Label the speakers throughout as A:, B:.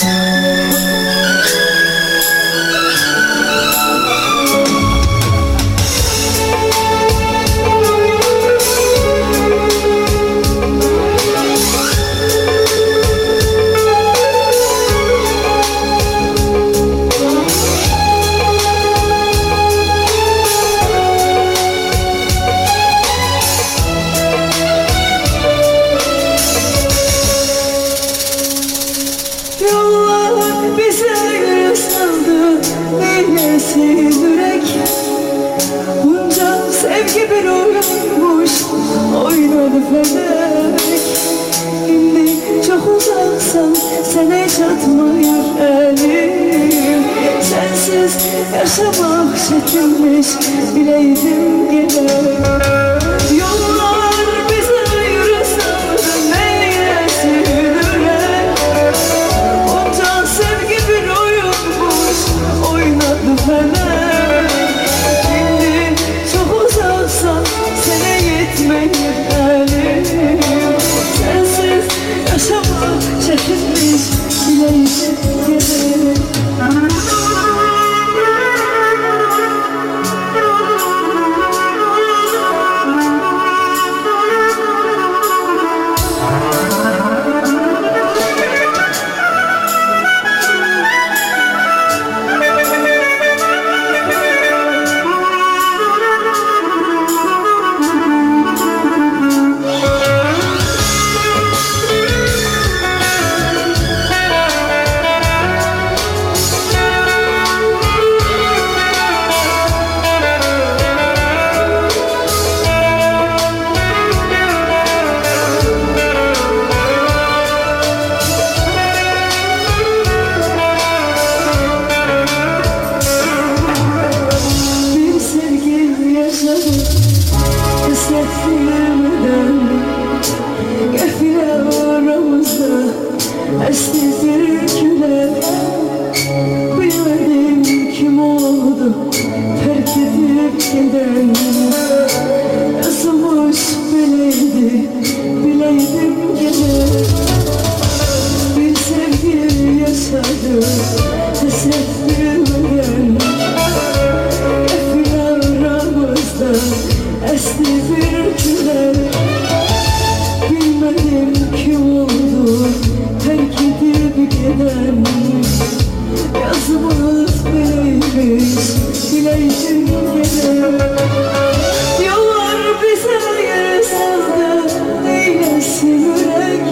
A: Yollar bize saldı, neylesin yürek. Bunca sevgi bir oyunmuş, oynadı felek. Şimdi çok uzaksan sene çatmıyor elim. Sensiz yaşamak çetinmiş, bileydim gerek. Yollar bize yürü saldı, neylesin yürek. Onca sevgi bir oyunmuş, oynadı felek. Şimdi çok uzaksan sene yetmeyir elim. Sensiz yaşamak çetinmiş, bileydim gerek. Gafile aramızda esti türküler. Bilmedim kim oldu terk edip giden. Yazılmış bileydi, bileydim gene. Bir sevgi yaşadım hasret bilmeden. Gafile aramızda esti türküler. Bilmedim kim oldu terk edip giden. Yazımız böyleymiş, bileydim gene. Yollar bize yer saldı, neylesin yürek.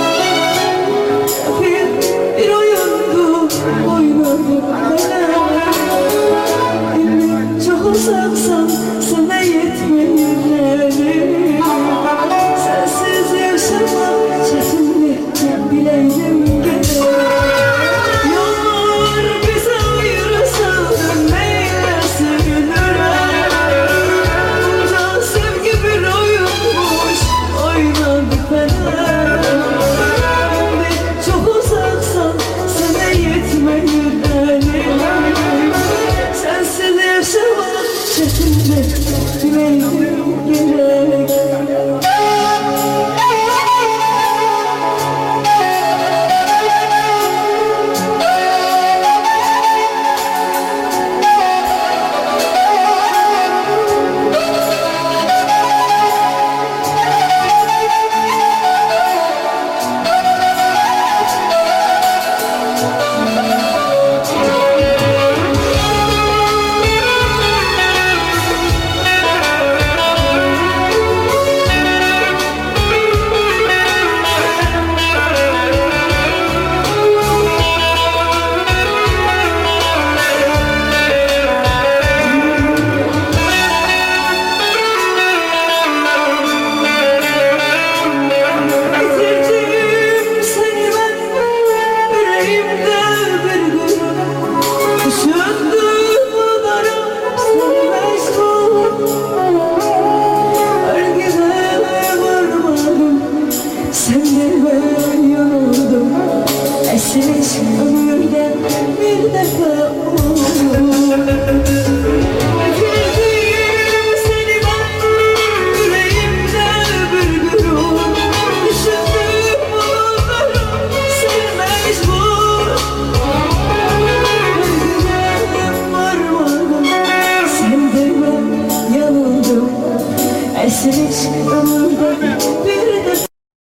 A: Bir oyundu, oynadım felek. Şimdi çok uzaksan sana yetmeyir elim. Sensiz yaşamak çetinli, bileydim gene. Yollar bize ayrı saldı, neylesin yürek. Bunca sevgi bir oyunmuş, oynadı felek. Şimdi çok uzaksan sana yetmeyir elim. Sensiz yaşamak çetinli, bileydim gerek. Eşleş ömürde bir defa Bitirdim seni ben yüreğimde bir gurur. Düşündüm bunları seni mecbur. Gelmesin hiç ömürde bir